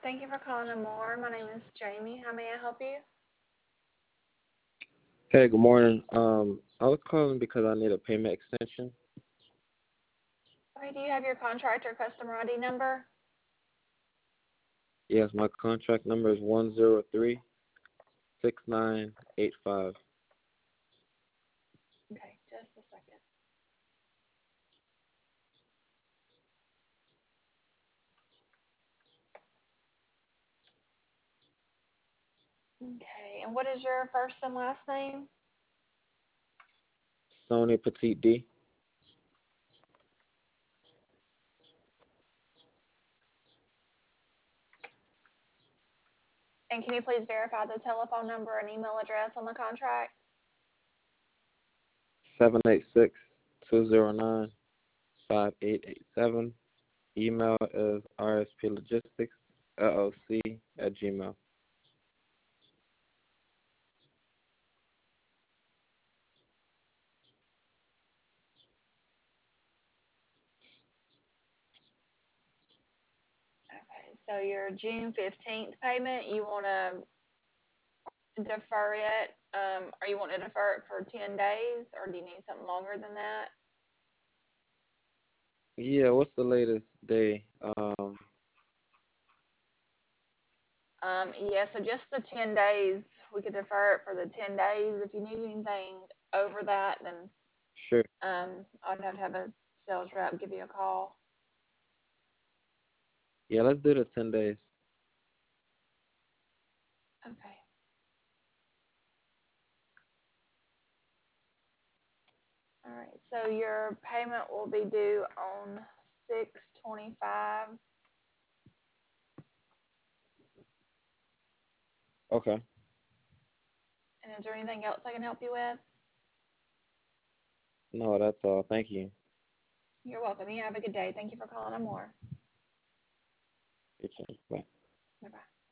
Thank you for calling Amore. My name is Jamie. How may I help you? Hey, good morning. I was calling because I need a payment extension. Okay, do you have your contract or customer ID number? Yes, my contract number is 1036985. Okay, just a second. Okay, and what is your first and last name? Sony Petite D. And can you please verify the telephone number and email address on the contract? 786-209-5887. Email is rsplogisticsllc@gmail. Okay, so your June 15th payment, you want to defer it, or you want to defer it for 10 days, or do you need something longer than that? Yeah, what's the latest day? Yeah, so just the 10 days, we could defer it for the 10 days. If you need anything over that, then Sure. I'd have to have a sales rep give you a call. Yeah, let's do the 10 days. Okay. All right. So your payment will be due on 6/25. Okay. And is there anything else I can help you with? No, that's all. Thank you. You're welcome. You have a good day. Thank you for calling Amore. You too. Bye. Bye bye.